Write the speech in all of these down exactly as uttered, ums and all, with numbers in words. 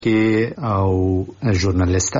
او ژورنالیست.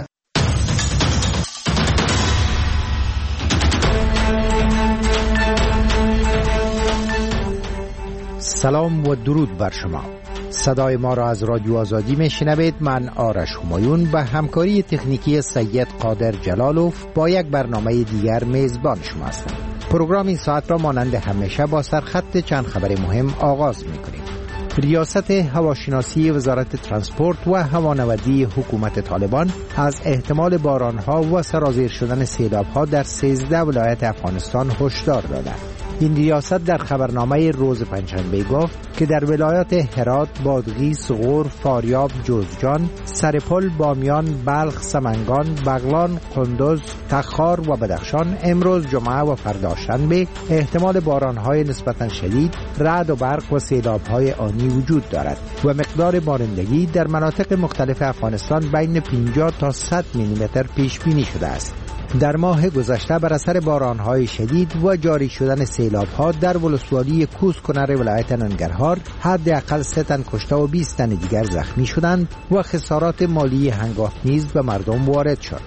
سلام و درود بر شما. صدای ما را از رادیو آزادی میشنوید. من آرش همایون به همکاری تکنیکی سید قادر جلالوف با یک برنامه دیگر میزبان شما هستم. پروگرام این ساعت را مانند همیشه با سرخط چند خبر مهم آغاز میکنیم. ریاست هواشناسی وزارت ترانسپورت و هوانوردی حکومت طالبان از احتمال بارانها و سرازیر شدن سیلابها در سیزده ولایت افغانستان هشدار داده. این ریاست در خبرنامه روز پنجشنبه گفت که در ولایات هرات، بادغیس، غور، فاریاب، جوزجان، سرپل، بامیان، بلخ، سمنگان، بغلان، قندوز، تخار و بدخشان امروز جمعه و فردا شنبه احتمال بارانهای نسبتا شدید، رعد و برق و سیلابهای آنی وجود دارد و مقدار بارندگی در مناطق مختلف افغانستان بین پنجاه تا صد میلیمتر پیش بینی شده است. در ماه گذشته بر اثر بارانهای شدید و جاری شدن سیلابها در ولسوالی کوسکنر ولایت ننگرهار حداقل سه تن کشته و بیست تن دیگر زخمی شدند و خسارات مالی هنگام نیز به مردم وارد شد.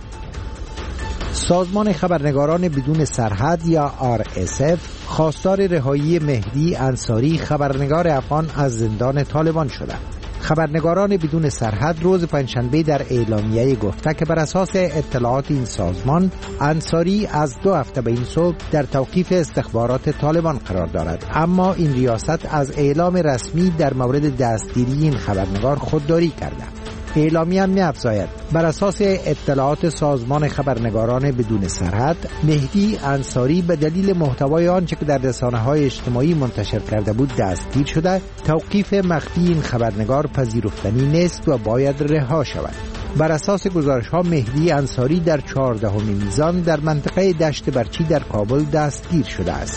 سازمان خبرنگاران بدون سرحد یا آر اس اف خواستار رهایی مهدی انصاری خبرنگار افغان از زندان طالبان شده. خبرنگاران بدون سرحد روز پنجشنبه در اعلامیه گفته که بر اساس اطلاعات این سازمان انصاری از دو هفته به این صبح در توقیف استخبارات طالبان قرار دارد، اما این ریاست از اعلام رسمی در مورد دستگیری این خبرنگار خودداری کرده. اعلامیه می افزاید بر اساس اطلاعات سازمان خبرنگاران بدون سرحد مهدی انصاری به دلیل محتوای آنچه که در رسانه‌های اجتماعی منتشر کرده بود دستگیر شده. توقیف مخفی این خبرنگار پذیرفتنی نیست و باید رها شود. بر اساس گزارش‌ها مهدی انصاری در چهاردهم میزان در منطقه دشت برچی در کابل دستگیر شده است.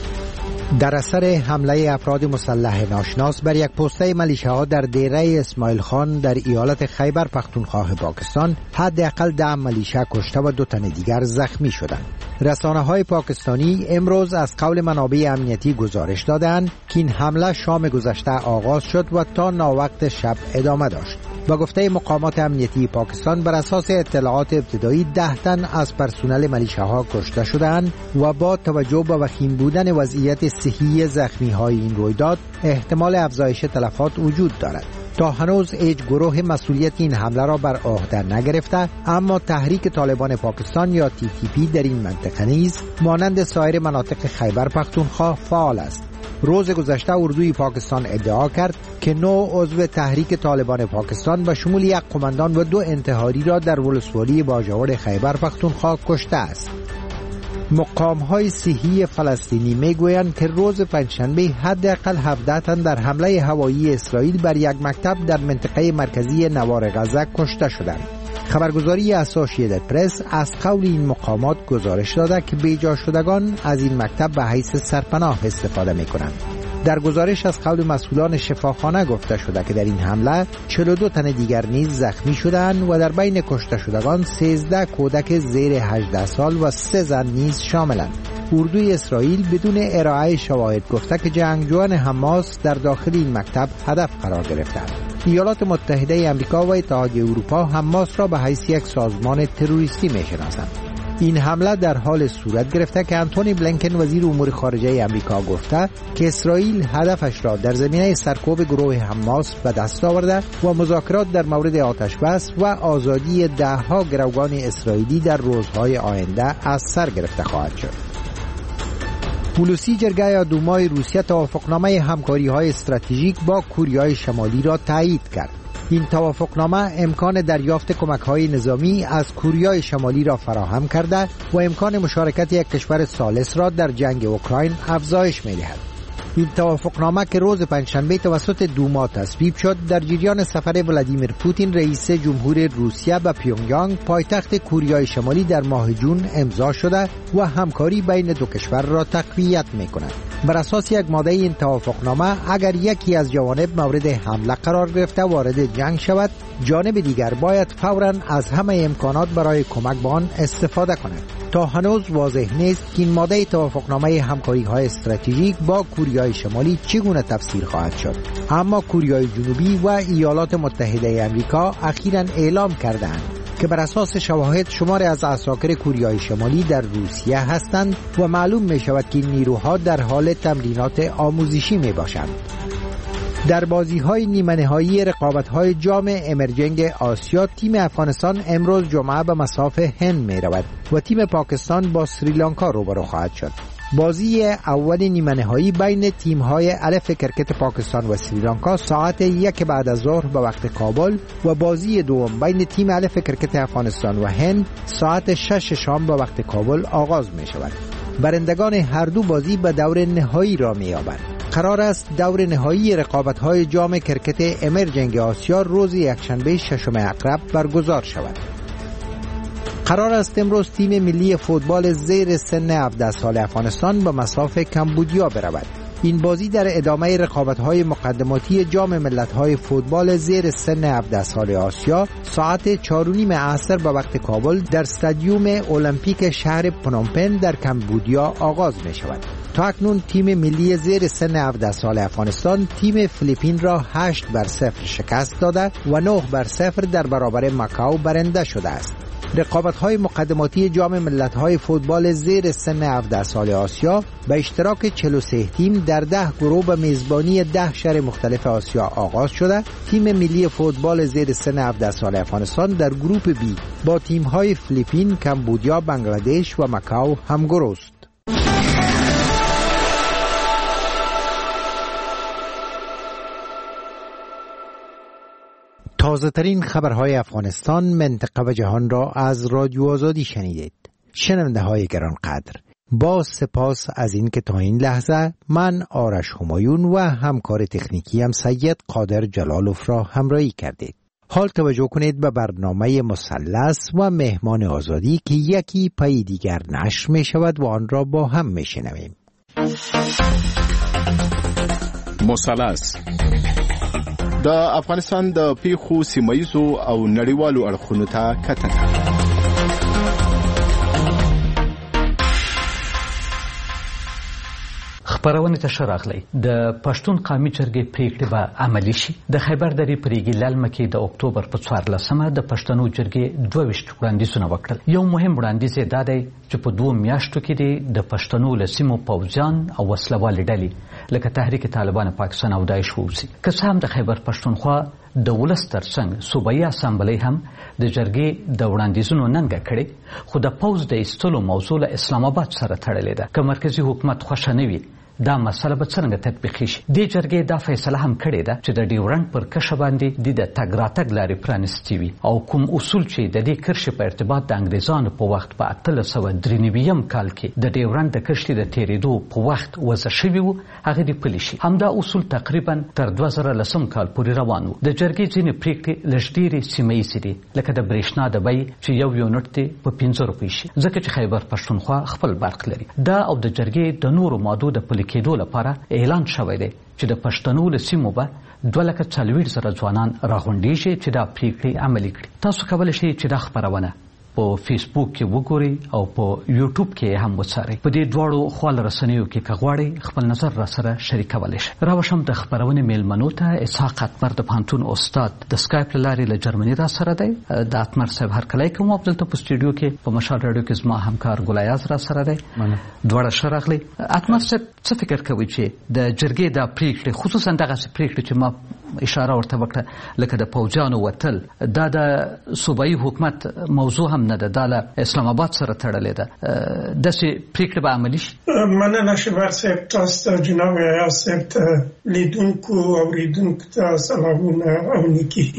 در اثر حمله افراد مسلح ناشناس بر یک پسته ملیشه‌ها در دیره اسماعیل خان در ایالت خیبر پختونخوا پاکستان حداقل ده ملیشه کشته و دو تن دیگر زخمی شدند. رسانه‌های پاکستانی امروز از قول منابع امنیتی گزارش دادند که این حمله شام گذشته آغاز شد و تا ناوقت شب ادامه داشت. با گفته مقامات امنیتی پاکستان بر اساس اطلاعات ابتدایی ده تن از پرسنل ملیشه‌ها کشته شدند و با توجه به وخیم بودن وضعیت صحی زخمی‌های این رویداد احتمال افزایش تلفات وجود دارد. تا هنوز هیچ گروه مسئولیت این حمله را بر عهده نگرفته، اما تحریک طالبان پاکستان یا تی تی پی در این منطقه نیز مانند سایر مناطق خیبر پختونخوا فعال است. روز گذشته اردوی پاکستان ادعا کرد که نو عضو تحریک طالبان پاکستان به شمول یک قماندان و دو انتحاری را در ولسوالی باجوڑ خیبر پختونخوا کشته است. مقام‌های صحی فلسطینی میگویند که روز پنجشنبه حداقل هفده تن در حمله هوایی اسرائیل بر یک مکتب در منطقه مرکزی نوار غزه کشته شدند. خبرگزاری اسوسییتد پرس از قول این مقامات گزارش داده که بیجا شدگان از این مکتب به حیث سرپناه استفاده می‌کنند. در گزارش از قول مسئولان شفاخانه گفته شده که در این حمله چهل و دو تن دیگر نیز زخمی شدند و در بین کشته شدگان سیزده کودک زیر هجده سال و سه زن نیز شاملند. اردوی اسرائیل بدون ارائه شواهد گفته که جنگجویان حماس در داخل این مکتب هدف قرار گرفتند. ایالات متحده آمریکا و اتحادیه اروپا حماس را به حیث یک سازمان تروریستی می‌شناسند. این حمله در حال صورت گرفته که انتونی بلینکن وزیر امور خارجه آمریکا گفته که اسرائیل هدفش را در زمینه سرکوب گروه حماس به دست آورده و مذاکرات در مورد آتش بس و آزادی ده ها گروگان اسرائیلی در روزهای آینده از سر گرفته خواهد شد. پولوسی جرگه دومای روسیه توافقنامه همکاری‌های استراتژیک با کره شمالی را تایید کرد. این توافقنامه امکان دریافت کمک‌های نظامی از کره شمالی را فراهم کرده و امکان مشارکت یک کشور ثالث را در جنگ اوکراین افزایش می‌دهد. این توافقنامه که روز پنجشنبه توسط دوما تصویب شد در جریان سفر ولادیمیر پوتین رئیس جمهور روسیه به پیونگیانگ پایتخت کره شمالی در ماه جون امضا شده و همکاری بین دو کشور را تقویت می‌کند. بر اساس یک ماده این توافقنامه اگر یکی از جوانب مورد حمله قرار گرفته وارد جنگ شود، جانب دیگر باید فوراً از همه امکانات برای کمک به آن استفاده کند. تا هنوز واضح نیست که این ماده توافقنامه همکاری‌های استراتژیک با کوریای شمالی چگونه تفسیر خواهد شد، اما کوریای جنوبی و ایالات متحده آمریکا اخیراً اعلام کردند که بر اساس شواهد شماری از عساکر کوریای شمالی در روسیه هستند و معلوم می شود که نیروها در حال تمرینات آموزشی می باشند. در بازی‌های نیمه نهایی رقابت‌های جام امرجنگ آسیا، تیم افغانستان امروز جمعه به مصاف هند می‌رود و تیم پاکستان با سریلانکا روبرو خواهد شد. بازی اول نیمه نهایی بین تیم‌های الف کرکت پاکستان و سریلانکا ساعت یک بعد از ظهر به وقت کابل و بازی دوم بین تیم الف کرکت افغانستان و هند ساعت شش شام به وقت کابل آغاز می‌شود. برندگان هر دو بازی به دور نهایی را می‌یابند. قرار است دور نهایی رقابت‌های جام کرکت امرجنگ آسیا روز یکشنبه ششم اقرب برگزار شود. قرار است امروز تیم ملی فوتبال زیر سن هفده سال افغانستان به مصاف کمبودیا برود. این بازی در ادامه رقابت‌های مقدماتی جام ملت‌های فوتبال زیر سن هفده سال آسیا ساعت چهار و نیم عصر به وقت کابل در استادیوم المپیک شهر پنومپن در کمبودیا آغاز می‌شود. تا اکنون تیم ملی زیر سن هفده سال افغانستان تیم فیلیپین را هشت بر صفر شکست داده و نه بر صفر در برابر ماکائو برنده شده است. رقابت‌های مقدماتی جام ملت‌های فوتبال زیر سن هفده سال آسیا به اشتراک چهل و سه تیم در ده گروه به میزبانی ده شهر مختلف آسیا آغاز شده. تیم ملی فوتبال زیر سن هفده سال افغانستان در گروپ بی با تیم‌های فیلیپین، کمبودیا، بنگلادش و ماکائو همگرو است. تازه ترین خبرهای افغانستان، منطقه و جهان را از رادیو آزادی شنیدید. شنونده های گرانقدر، با سپاس از این که تا این لحظه من آرش همایون و همکار تکنیکی هم سید قادر جلالوف را همراهی کردید. حال توجه کنید به برنامه مثلث و مهمان آزادی که یکی پای دیگر نشر می شود و آن را با هم می شنویم. مثلث د افغانستان د پیښو سیمایزو او نړیوالو اړخونو ته کتنه. خبرونه ته شراغلی د پښتون قومي جرګې پریکړې به عملي شي. د خیبر درې پریګي لالمه کې د اکتوبر په څوارلسمه د پښتنو جرګې دوه ویشت وړاندیزونه وکړل. یو مهم وړاندیز یې دا دی چې په دوه میاشتو کې د پښتنو له سیمو پوځیان او وسلوالې ډلې لکه تحریک طالبان پاکستان او داعش ووځي. که څه هم د خیبر پښتونخوا د ولس ترڅنګ صوبایي اسامبلۍ هم د جرګې د وړاندیزونو ننګه کړې، خو د پوځ د ایستلو موضوع له اسلام آباد سره تړلې ده. که مرکزي حکومت خوښه نه وي دا مسله به څنګه تطبیقي شي؟ دې جرګې دا فیصله هم کړې ده چې د ډیورنډ پر کرښه باندې د تګ راتګ لارې پرانیستې وي او کوم اصول چې د دې کرښې په ارتباط د انګریزانو په وخت په اتلس سوه درې نوي کال کې د ډیورنډ د کرښې د تېرېدو په وخت وضع شوي وو، هغه دې پلي شي. همدا اصول تقریبا تر دوه زره لسم کال پورې روان وو. د جرګې ځینې پریکړې لږ ډېرې سیمه ییزې دي، لکه د برېښنا د بیې چې یو یونټ دی په پنځه روپۍ شي، ځکه چې خیبر پښتونخوا خپل برق لري. دا او د جرګې د نورو مادو د پلي کېدو لپاره اعلان شوی دی چې د پښتنو له سیمو به دوه لکه څلوېښت زره ځوانان راغونډېږي چې دا پریکړې عملي کړي. تاسو کولی شئ چې دا خپرونه په فیسبوک کې وګورئ او په یوټیوب کې هم وڅارئ. په دې دواړو خواله رسنیو کې که غواړئ خپل نظر را سره شریکولی شئ. راوشم د خپرونې میلمنو ته اسحاق اتمر د پوهنتون استاد د سکایپ له لارې له جرمني را سره دی. د اتمر صاحب هرکلی کوم. او دلته په سټوډیو کې په مشال راډیو کې زما همکار ګلایاز را سره دی. دواړه ښه راغلئ. اتمر صاحب څه فکر کوئ چې د جرګې دا پریکړې، خصوصا دغسې پریکړې چې ما اشاره ورته وکړه لکه د پوځیانو وتل، دا د صوبایي حکومت موضوع هم نه ده، دا له اسلام آباد سره تړلې ده، داسې پریکړې به عملي شي؟ مننه شبر صاحب، تاسو ته جناب ایاز صاحب ته، لیدونکو اوریدونکو ته سلامونه او نیکې هیلې.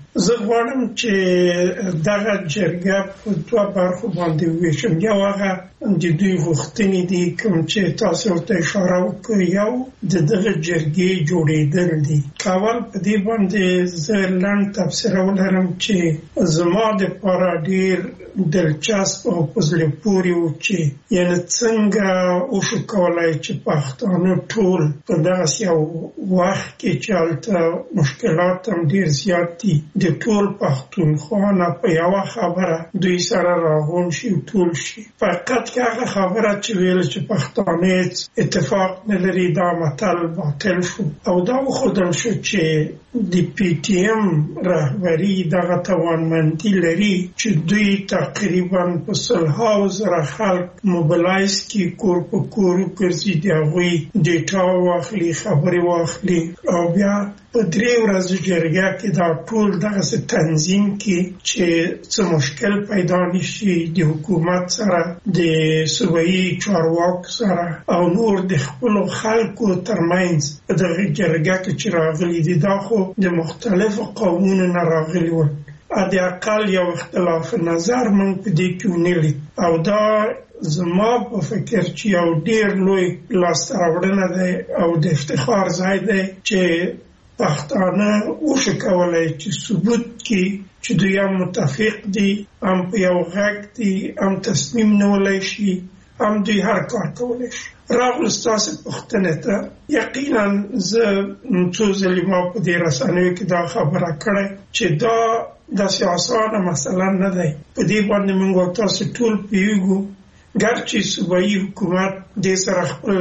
زه غواړم چې دغه جرګه په دوه برخو باندې وویشم. یو هغه د دوی غوښتنې دي کوم چې تاسو ورته اشاره وکړئ، یو د دغه جرګې جوړېدل دي. اول په دې باندې زه لنډ تبصره ولرم چې زما دپاره ډېر دلچسپ او په زړه پورې و چې یعنې څنګه وشو کولی چې پښتانه ټول په دغسې یو وخت کې چې هلته مشکلات هم ډېر زیات دي د ټول پښتونخوا نه په یوه خبره دوی سره راغونډ شي او ټول شي. فقط که هغه خبره چې ویل چې پښتانه اتفاق نه لري دا متل باطل شو او دا وښودل شو چې د پی ټي ایم رهبري دغه توانمندي لري چې دوی تقریبا په سلهاو زره خلک موبلایز کړي، کور په کور وګرځي، د هغوی ډیټا واخلي، خبرې واخلي او بیا په درې ورځو جرګه کې دا ټول دغسې تنظیم کړي چې څه مشکل پیدا نشي د حکومت سره، د صوبایي چارواکو سره او نور د خپلو خلکو ترمنځ په دغه جرګه کې چې راغلي دي. دا خو د مختلفو قومونو نه راغلي ول، د اقل یو اختلاف نظر موږ په دې کې ونه لید او دا زما په فکر چې یو ډېر لوی لاسته راوړنه دی او د افتخار ځای دی چې پښتانه وشو کولی چې ثبوت کړي چې دوی هم متفق دي، هم په یو غږ دي، هم تصمیم نیولی شي، هم دوی هر کار کولی شي. راغلو ستاسې پوښتنې ته، یقینا زه څو ځلې ما په دې رسنیو کې دا خبره کړې چې دا داسې اسانه مسله نه دی. په دې باندې موږ او تاسو ټول پوهېږو، ګرچې صوبایي حکومت دې سره خپل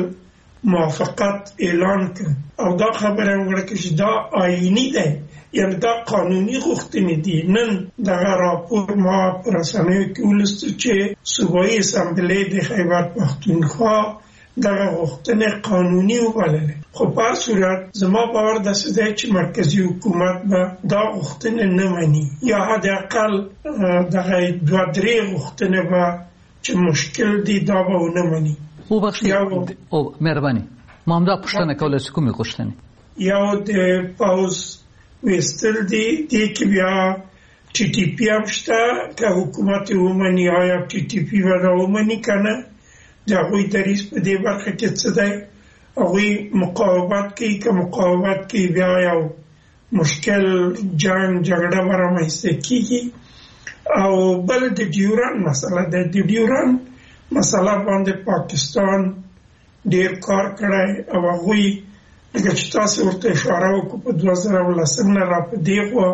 موافقت اعلان کړ او دا خبره وکړه چې دا آئیني دی، یعنې دا قانوني غوښتنې دي. نن دغه راپور ما په رسنیو کې ولوسته چې صوبایي اسامبلې د خیبر پښتونخوا دغه غوښتنې قانوني وبللې. خو په هر صورت زما باور داسې دی چې مرکزي حکومت به دا غوښتنې نه مني، یا حداقل دغه دوه درې غوښتنې به چې مشکل دي دا به ونه مني. وبخښئ او مهرباني ما همدا پوښتنه کوله چې کومې غوښتنې؟ یو د پوځ ویستل دي، دې کې بیا ټي ټي پي هم شته، که حکومت یې ومني آیا ټي ټي پي به دا ومني که نه. د هغوی دریځ په دې برخه کې څه دی؟ هغوی مقاومت کوي، که مقاومت کوي بیا یو مشکل جنګ جګړه به رامنځته کېږي. او بل د ډیورنډ مسله ده. د ډیورنډ مسله باندې پاکستان ډېر کار کړی او هغوی لکه چې تاسو ورته اشاره وکړو په دوه زره لسم نه را په دې خوا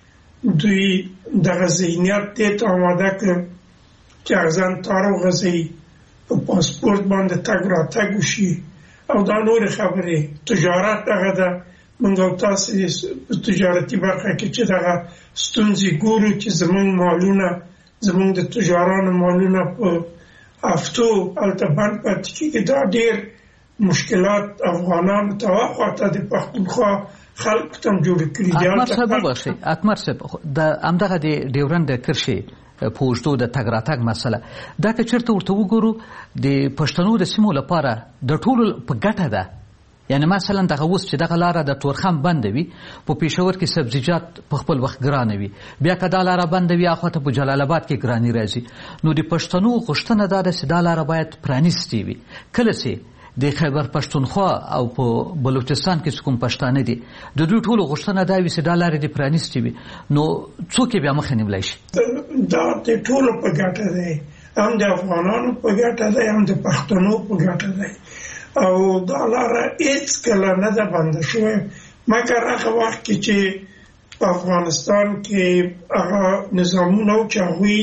دوی دغه ذهنیت دې ته آماده کړ چې ارزان تار وغځوي، په پاسپورت باندې تګ راتګ وشي او دا نورې خبرې. تجارت دغه ده، موږ او تاسې په تجارتي برخه کې چې دغه ستونزې ګورو چې زموږ مالونه، زموږ د تجارانو مالونه په هفتو هلته بند پاتې کېږي. دا ډېر مشکلات افغانانو ته واخواته د پښتونخوا خلکو ته هم جوړې کړي دي. اکمر صاحب وبخښئ، اکمر صاحب د همدغه د ډیورنډ کرښې په اوږدو د تګ راتګ مسله دا که چېرته ورته وګورو د پښتنو د سیمو لپاره د ټولو په ګټه ده. یعنې مثلا دغه اوس چې دغه لاره د تورخم بنده وي، په پېښور کې سبزیجات په خپل وخت ګرانه وي، بیا که دا لاره بنده وي اخواته په جلال آباد کې ګراني راځي. نو د پښتنو غوښتنه دا ده چې دا لاره باید پرانیستې وي. کله چې د خیبر پښتونخوا او په بلوچستان کې کوم پښتانه دي د دوی ټولو غوښتنه دا وي چې دا لارې دې پرانیستې وي، نو څوک یې بیا مخه نیولی شي؟ دا د ټولو په ګټه دی، هم د افغانانو په ګټه دی، هم د پښتنو په ګټه دی. او دا لاره هېڅکله نه ده بنده شوې، مګر هغه وخت کې چې په افغانستان کې هغه نظامونه و چې هغوی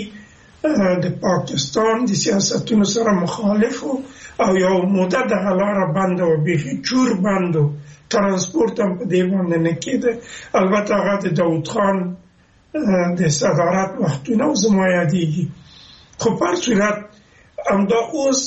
د پاکستان د سیاستونو سره مخالف و او یو موده دغه لاره بنده و، بیخي چور بند و، ترانسپورت هم په دې باندې نه کېده. البته هغه د داود خان د صدارت وختونه و زما یادېږي. خو په هر صورت همدا اوس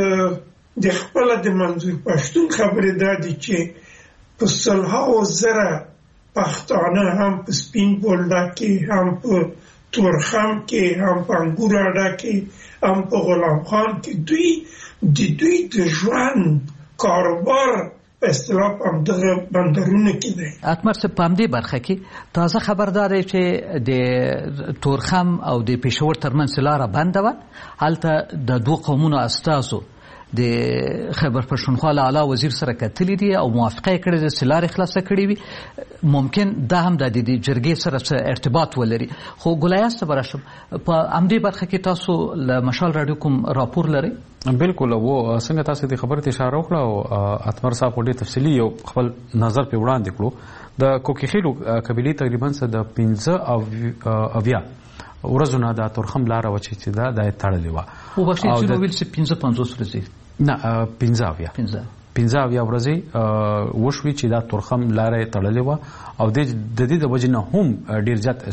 د خپله د منظور پښتون خبرې دا دي چې په سلهاو زره پښتانه هم په سپین بولدک کې، هم په تورخم کې، هم په انګور اډه کې، هم په غلام خان کې دوی د دوی د ژوند کاروبار په اصطلاح په دغه بندرونو کې دی. اتمر صاحب په همدې برخه کې تازه خبردار دی چې د تورخم او د پېښور ترمنځ لاره بنده وه. هلته د دوه قومونو استازو د خیبر پښتونخوا له اعلی وزیر سره کتلي دي او موافقه یې کړې ده چې لارې خلاصه کړې وي. ممکن دا هم د دې جرګې سره ارتباط ولري. خو ګلایاس ته به راشم، په همدې برخه کې تاسو له مشال راډیو کوم راپور لرئ؟ بالکل، و څنګه تاسو د خبرې ته اشاره وکړه او اتمر صاحب ډېر تفصیلي یو خپل نظر په وړاندې کړو. د کوکیخیلو قبیلې تقریبا څه د پنځه اویا ورځو نه د تورخم لاره وه چې دا د تړلې وه. وبخښئ چې وویل چې پنځه پنځوس ورځې نه پنځه اویا پنځه اویا ورځې وشوي چې دا تورخم لاره تړلې وه او د دې د وجې نه هم ډېر زیات